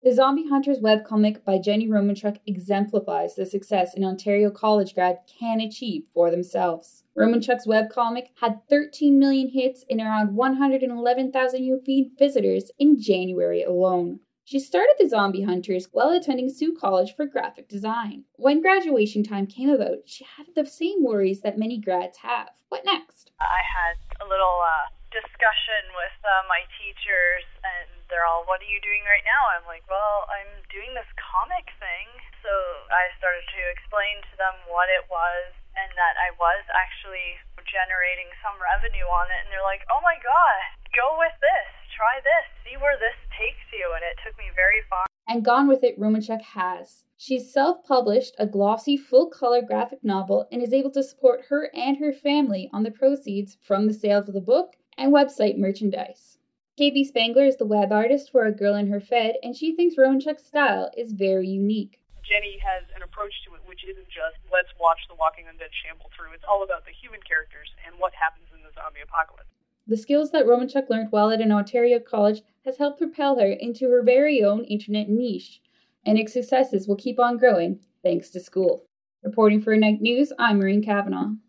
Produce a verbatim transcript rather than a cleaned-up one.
The Zombie Hunters webcomic by Jenny Romanchuk exemplifies the success an Ontario college grad can achieve for themselves. Romanchuk's webcomic had thirteen million hits and around one hundred eleven thousand unique visitors in January alone. She started the Zombie Hunters while attending Sault College for graphic design. When graduation time came about, she had the same worries that many grads have. What next? I had a little uh, discussion with uh, my teachers, and they're all, "What are you doing right now?" I'm like, "Well, I'm doing this comic thing." So I started to explain to them what it was and that I was actually generating some revenue on it. And they're like, "Oh my God, go with this. Try this. See where this takes you." And it took me very far. And gone with it, Romanchuk has. She's self-published a glossy, full-color graphic novel and is able to support her and her family on the proceeds from the sale of the book and website merchandise. K B Spangler is the web artist for A Girl in Her Fed, and she thinks Romanchuk's style is very unique. Jenny has an approach to it which isn't just, let's watch the Walking Undead shamble through. It's all about the human characters and what happens in the zombie apocalypse. The skills that Romanchuk learned while at an Ontario college has helped propel her into her very own internet niche, and its successes will keep on growing thanks to school. Reporting for Ignite News, I'm Maureen Cavanaugh.